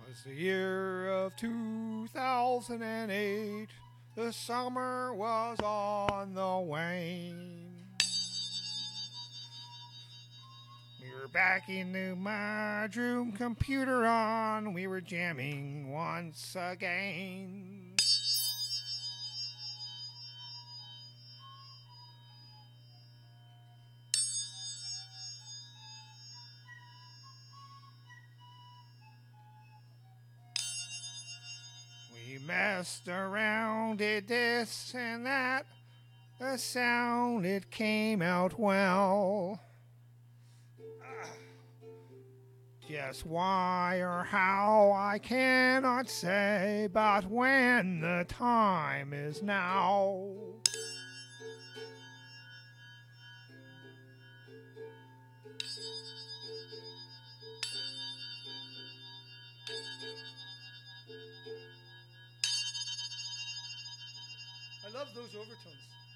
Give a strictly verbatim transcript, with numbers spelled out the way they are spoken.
'Twas the year of two thousand eight. The summer was on the wane. We were back in the bedroom, computer on. We were jamming once again. We messed around, did this and that. The sound, it came out well. Just why or how I cannot say, but when the time is now. I love those overtones.